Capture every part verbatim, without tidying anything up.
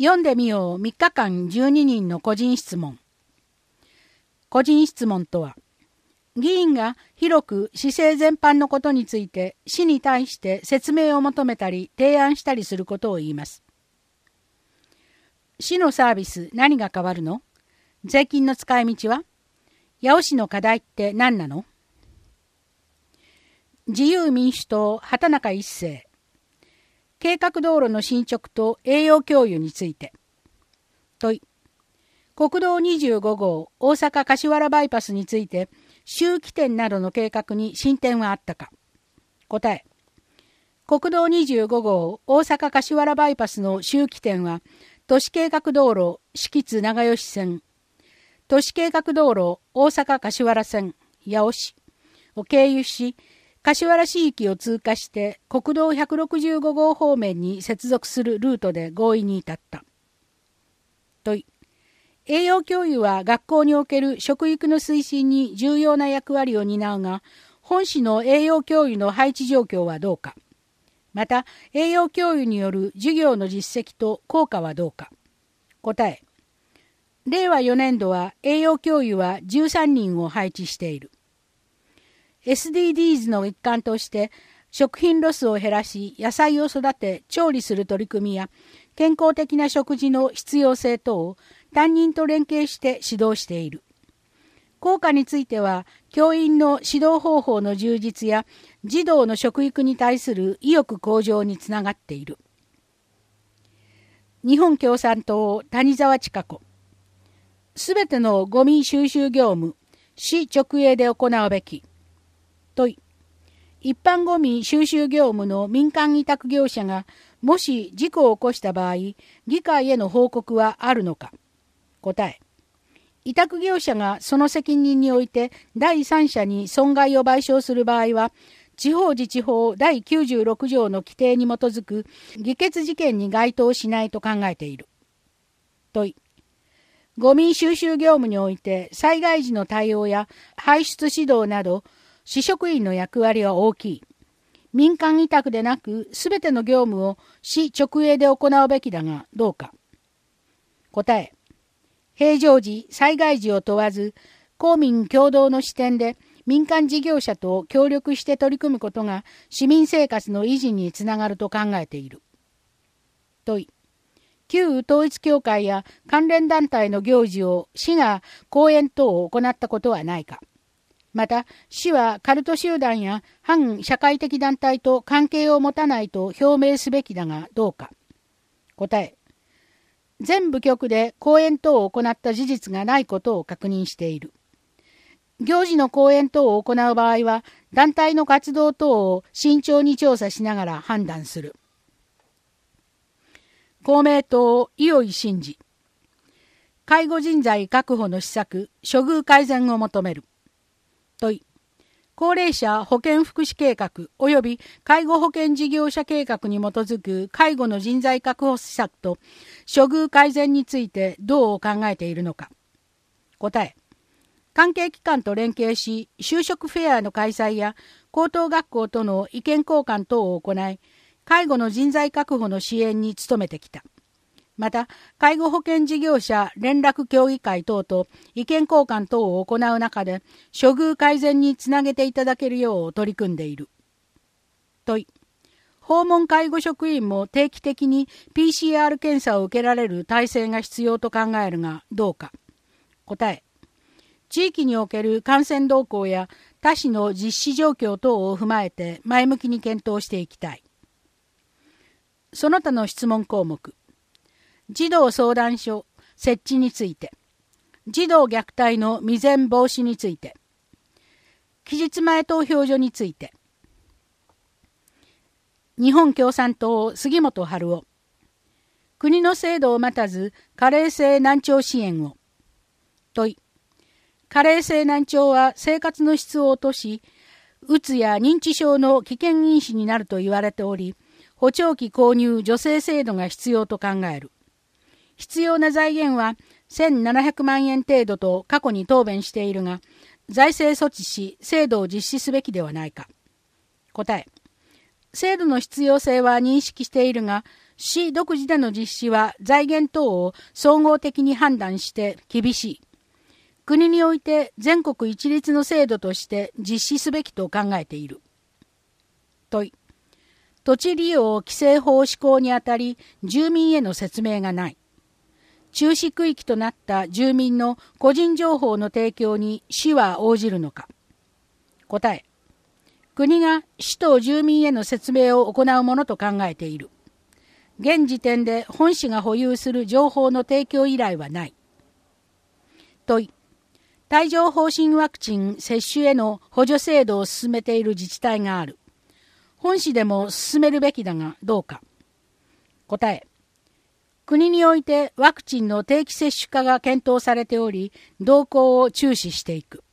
読んでみようみっかかんじゅうににんの個人質問。個人質問とは、議員が広く市政全般のことについて市に対して説明を求めたり提案したりすることを言います。市のサービス何が変わるの？税金の使い道は？八尾市の課題って何なの？自由民主党畑中一生。計画道路の進捗と栄養共有について。問い。国道にじゅうごごう大阪柏原バイパスについて周期点などの計画に進展はあったか。答え。国道にじゅうごごう大阪柏原バイパスの周期点は都市計画道路敷津長吉線、都市計画道路大阪柏原線八尾市を経由し、柏原市域を通過して国道ひゃくろくじゅうごごう方面に接続するルートで合意に至った。問い。栄養教諭は学校における食育の推進に重要な役割を担うが、本市の栄養教諭の配置状況はどうか。また、栄養教諭による授業の実績と効果はどうか。答え。れいわよねんどは栄養教諭はじゅうさんにんを配置している。エスディージーズ の一環として食品ロスを減らし野菜を育て調理する取り組みや健康的な食事の必要性等を担任と連携して指導している。効果については教員の指導方法の充実や児童の食育に対する意欲向上につながっている。日本共産党谷沢千佳子。すべてのゴミ収集業務、市直営で行うべき。問い。一般ゴミ収集業務の民間委託業者がもし事故を起こした場合、議会への報告はあるのか。答え。委託業者がその責任において第三者に損害を賠償する場合は、地方自治法だいきゅうじゅうろくじょうの規定に基づく議決事件に該当しないと考えている。問い。ゴミ収集業務において災害時の対応や排出指導など市職員の役割は大きい。民間委託でなくすべての業務を市直営で行うべきだがどうか。答え。平常時、災害時を問わず、公民共同の視点で民間事業者と協力して取り組むことが市民生活の維持につながると考えている。問い。旧統一教会や関連団体の行事を市が講演等を行ったことはないか。また、市はカルト集団や反社会的団体と関係を持たないと表明すべきだがどうか。答え。全部局で講演等を行った事実がないことを確認している。行事の講演等を行う場合は、団体の活動等を慎重に調査しながら判断する。公明党、伊尾井真二。介護人材確保の施策、処遇改善を求める。問い。高齢者保健福祉計画及び介護保険事業者計画に基づく介護の人材確保施策と処遇改善についてどう考えているのか。答え。関係機関と連携し、就職フェアの開催や高等学校との意見交換等を行い、介護の人材確保の支援に努めてきた。また、介護保険事業者連絡協議会等と意見交換等を行う中で、処遇改善につなげていただけるよう取り組んでいる。問い。訪問介護職員も定期的に ピーシーアール 検査を受けられる体制が必要と考えるがどうか。答え。地域における感染動向や他市の実施状況等を踏まえて前向きに検討していきたい。その他の質問項目。児童相談所設置について、児童虐待の未然防止について、期日前投票所について、日本共産党杉本春夫、国の制度を待たず加齢性難聴支援を。問い。加齢性難聴は生活の質を落とし、うつや認知症の危険因子になると言われており、補聴器購入助成制度が必要と考える。必要な財源はせんななひゃくまんえん程度と過去に答弁しているが、財政措置し制度を実施すべきではないか。答え。制度の必要性は認識しているが、 市独自での実施は財源等を総合的に判断して厳しい。国において全国一律の制度として実施すべきと考えている。問い。土地利用規制法施行にあたり住民への説明がない。中止区域となった住民の個人情報の提供に市は応じるのか。答え。国が市と住民への説明を行うものと考えている。現時点で本市が保有する情報の提供依頼はない。問い。帯状疱疹ワクチン接種への補助制度を進めている自治体がある。本市でも進めるべきだがどうか。答え。国においてワクチンの定期接種化が検討されており、動向を注視していく。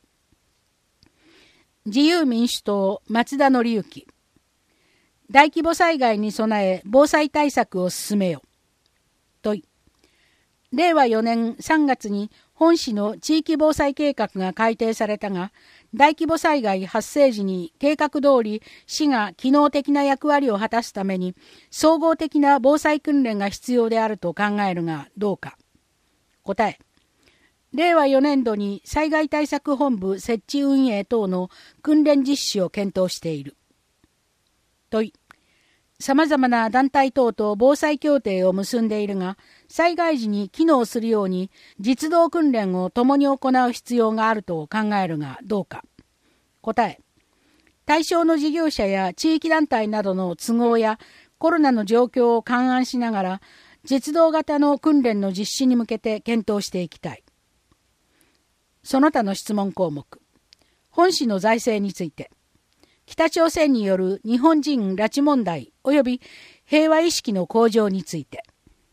自由民主党松田則之。大規模災害に備え防災対策を進めよ。問い。れいわよねんさんがつに本市の地域防災計画が改定されたが、大規模災害発生時に計画通り市が機能的な役割を果たすために総合的な防災訓練が必要であると考えるがどうか。答え。れいわよねんどに災害対策本部設置運営等の訓練実施を検討している。問い。さまざまな団体等と防災協定を結んでいるが、災害時に機能するように実動訓練を共に行う必要があると考えるがどうか。答え。対象の事業者や地域団体などの都合やコロナの状況を勘案しながら、実動型の訓練の実施に向けて検討していきたい。その他の質問項目。本市の財政について。北朝鮮による日本人拉致問題及び平和意識の向上について。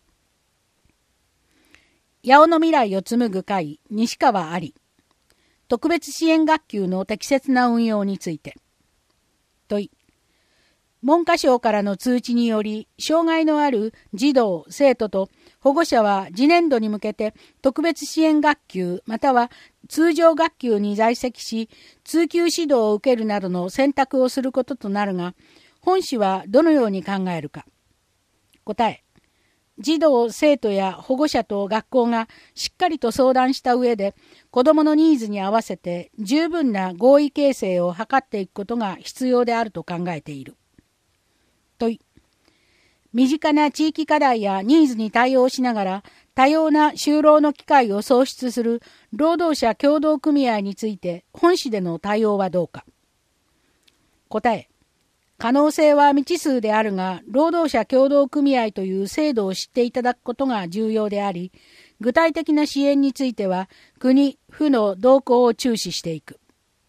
八尾の未来を紡ぐ会西川有。特別支援学級の適切な運用について。問い。文科省からの通知により、障害のある児童・生徒と保護者は次年度に向けて特別支援学級または通常学級に在籍し、通級指導を受けるなどの選択をすることとなるが、本市はどのように考えるか。答え。児童・生徒や保護者と学校がしっかりと相談した上で、子どものニーズに合わせて十分な合意形成を図っていくことが必要であると考えている。問い。身近な地域課題やニーズに対応しながら多様な就労の機会を創出する労働者協同組合について本市での対応はどうか。答え。可能性は未知数であるが、労働者協同組合という制度を知っていただくことが重要であり、具体的な支援については国・府の動向を注視していく。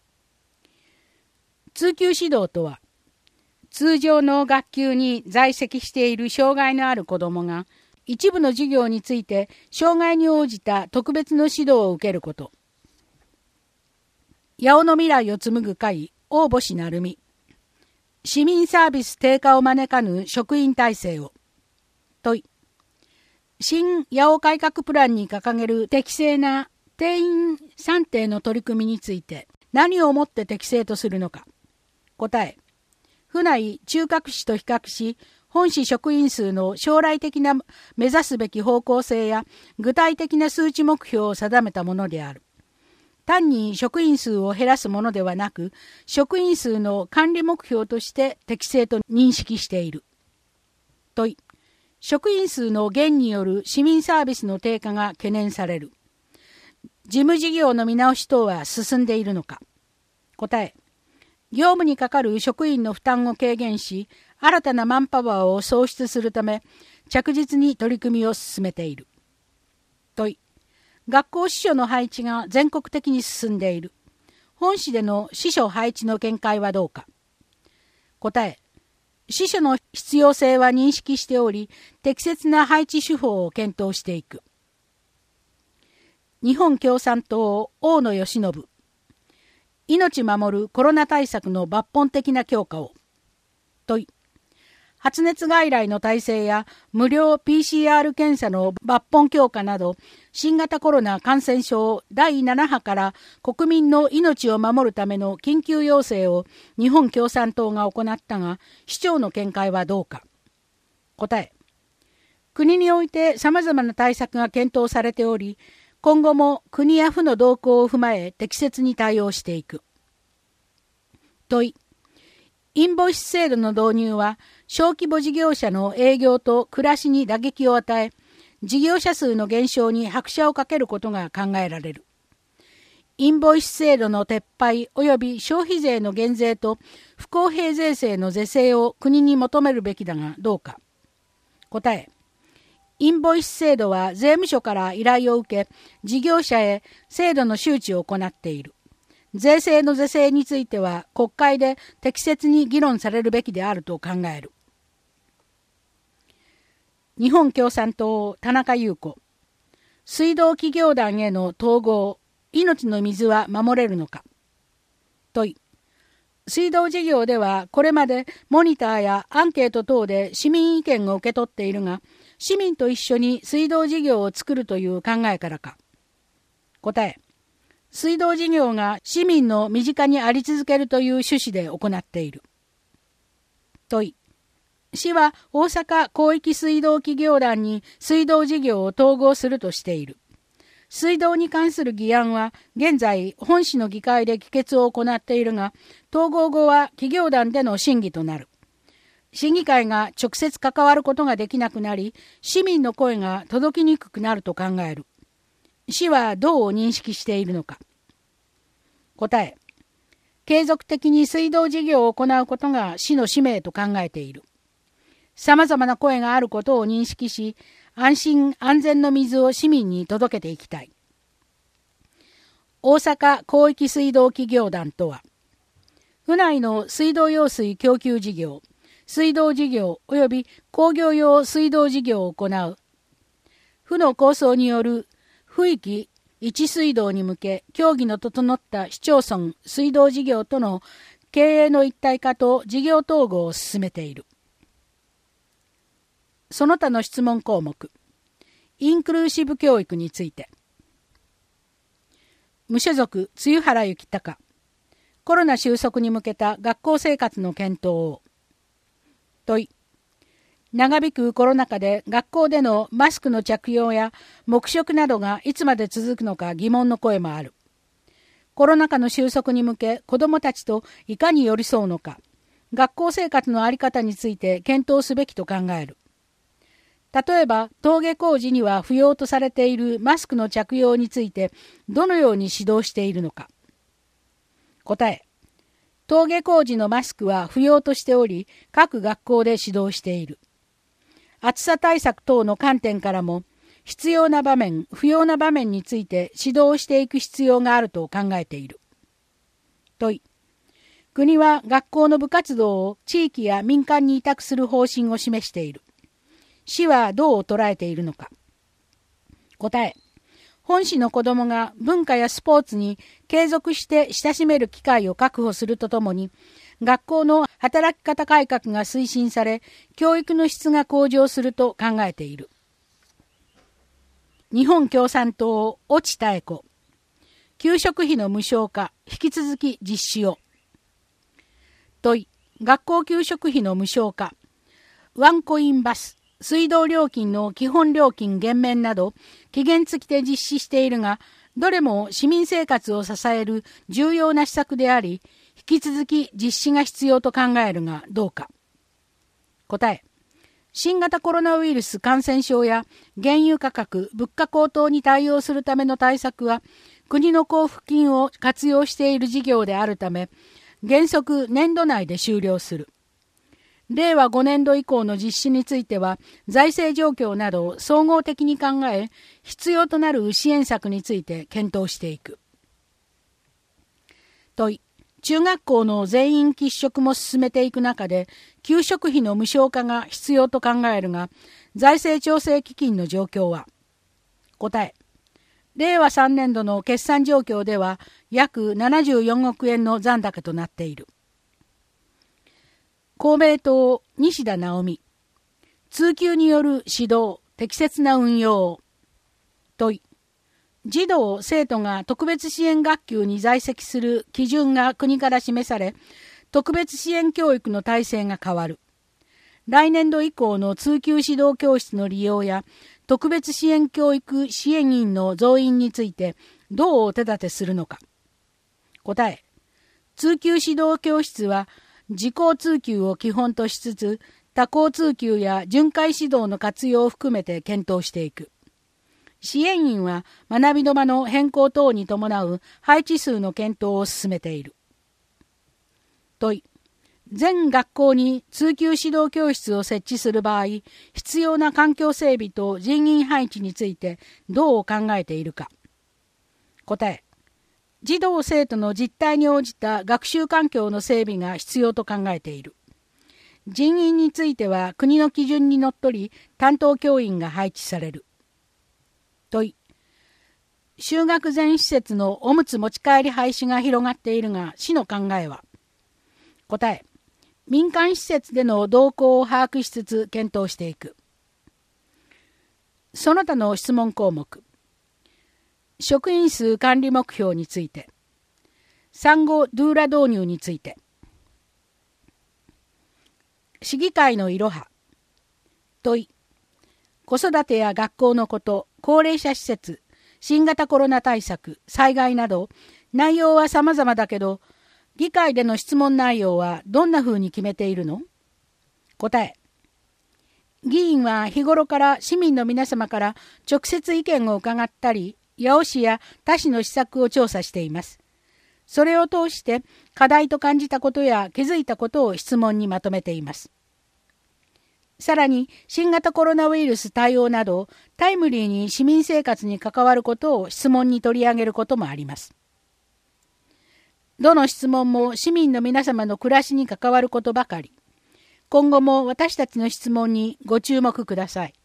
通級指導とは、通常の学級に在籍している障害のある子どもが、一部の授業について障害に応じた特別の指導を受けること。八尾の未来を紡ぐ会大星成美。市民サービス低下を招かぬ職員体制を。問い。新八尾改革プランに掲げる適正な定員算定の取り組みについて何をもって適正とするのか。答え。府内中核市と比較し、本市職員数の将来的な目指すべき方向性や具体的な数値目標を定めたものである。単に職員数を減らすものではなく、職員数の管理目標として適正と認識している。問い。職員数の減による市民サービスの低下が懸念される。事務事業の見直し等は進んでいるのか。答え。業務にかかる職員の負担を軽減し、新たなマンパワーを創出するため、着実に取り組みを進めている。問い。学校司書の配置が全国的に進んでいる。本市での司書配置の見解はどうか。答え。司書の必要性は認識しており、適切な配置手法を検討していく。日本共産党大野義信。命守るコロナ対策の抜本的な強化を。問い。発熱外来の体制や無料 ピーシーアール 検査の抜本強化など、新型コロナ感染症だいなな波から国民の命を守るための緊急要請を日本共産党が行ったが、市長の見解はどうか。答え。 国において様々な対策が検討されており、今後も国や府の動向を踏まえ適切に対応していく。問い。インボイス制度の導入は小規模事業者の営業と暮らしに打撃を与え、事業者数の減少に拍車をかけることが考えられる。インボイス制度の撤廃及び消費税の減税と不公平税制の是正を国に求めるべきだがどうか。答え。インボイス制度は税務署から依頼を受け、事業者へ制度の周知を行っている。税制の是正については国会で適切に議論されるべきであると考える。日本共産党田中優子。水道企業団への統合、命の水は守れるのか。問い。水道事業ではこれまでモニターやアンケート等で市民意見を受け取っているが、市民と一緒に水道事業を作るという考えからか。答え。水道事業が市民の身近にあり続けるという趣旨で行っている。問い。市は大阪広域水道企業団に水道事業を統合するとしている。水道に関する議案は現在本市の議会で議決を行っているが、統合後は企業団での審議となる。審議会が直接関わることができなくなり、市民の声が届きにくくなると考える。市はどう認識しているのか。答え。継続的に水道事業を行うことが市の使命と考えている。様々な声があることを認識し、安心安全の水を市民に届けていきたい。大阪広域水道企業団とは、府内の水道用水供給事業、水道事業及び工業用水道事業を行う。府の構想による府域一水道に向け協議の整った市町村水道事業との経営の一体化と事業統合を進めている。その他の質問項目。インクルーシブ教育について。無所属、露原幸隆。コロナ収束に向けた学校生活の検討を。問い。長引くコロナ禍で学校でのマスクの着用や黙食などがいつまで続くのか疑問の声もある。コロナ禍の収束に向け子どもたちといかに寄り添うのか、学校生活の在り方について検討すべきと考える。例えば登下校時には不要とされているマスクの着用についてどのように指導しているのか。答え。登下校時のマスクは不要としており、各学校で指導している。暑さ対策等の観点からも、必要な場面、不要な場面について指導していく必要があると考えている。問い。国は学校の部活動を地域や民間に委託する方針を示している。市はどう捉えているのか。答え。本市の子どもが文化やスポーツに継続して親しめる機会を確保するとともに、学校の働き方改革が推進され、教育の質が向上すると考えている。日本共産党、越智妙子。給食費の無償化、引き続き実施を。問い。学校給食費の無償化。ワンコインバス。水道料金の基本料金減免など期限付きで実施しているが、どれも市民生活を支える重要な施策であり、引き続き実施が必要と考えるがどうか。答え。新型コロナウイルス感染症や原油価格、物価高騰に対応するための対策は国の交付金を活用している事業であるため、原則年度内で終了する。れいわごねんど以降の実施については、財政状況などを総合的に考え、必要となる支援策について検討していく。問い。中学校の全員喫食も進めていく中で、給食費の無償化が必要と考えるが、財政調整基金の状況は。答え。れいわさんねんどの決算状況では、約ななじゅうよんおくえんの残高となっている。公明党、西田直美。通級による指導、適切な運用。問い。児童・生徒が特別支援学級に在籍する基準が国から示され、特別支援教育の体制が変わる。 来年度以降の通級指導教室の利用や特別支援教育支援員の増員についてどうお手立てするのか。答え、通級指導教室は自校通級を基本としつつ、他校通級や巡回指導の活用を含めて検討していく。支援員は学びの場の変更等に伴う配置数の検討を進めている。問い、全学校に通級指導教室を設置する場合、必要な環境整備と人員配置についてどう考えているか。答え、児童生徒の実態に応じた学習環境の整備が必要と考えている。人員については国の基準にのっとり担当教員が配置される。問い、就学前施設のおむつ持ち帰り廃止が広がっているが、市の考えは。答え、民間施設での動向を把握しつつ検討していく。その他の質問項目。職員数管理目標について。産後ドゥーラ導入について。市議会のいろは。問い、子育てや学校のこと、高齢者施設、新型コロナ対策、災害など、内容は様々だけど、議会での質問内容はどんな風に決めているの？答え、議員は日頃から市民の皆様から直接意見を伺ったり、八尾市や他市の施策を調査しています。それを通して課題と感じたことや気づいたことを質問にまとめています。さらに新型コロナウイルス対応などタイムリーに市民生活に関わることを質問に取り上げることもあります。どの質問も市民の皆様の暮らしに関わることばかり。今後も私たちの質問にご注目ください。